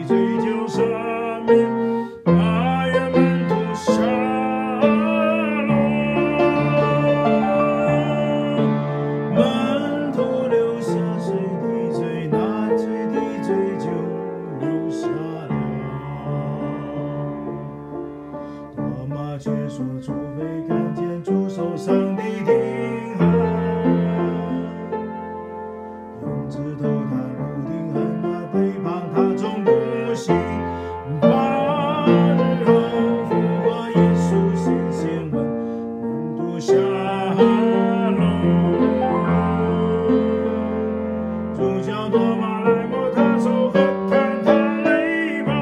的追究赦免，把原门徒杀了。门徒留下谁的罪，那罪的罪就留下了。多马却说，除非看见主手上的钉痕，用指头探入钉痕，那背旁他总不信。半日后复活耶稣先问门徒下楼，主叫多马来摸他手和看他肋旁。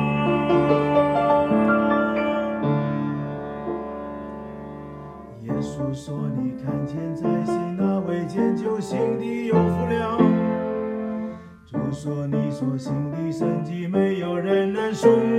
耶稣说，你看见在信，那未见就信的有福了。主说，你所信的神迹，没有人能赎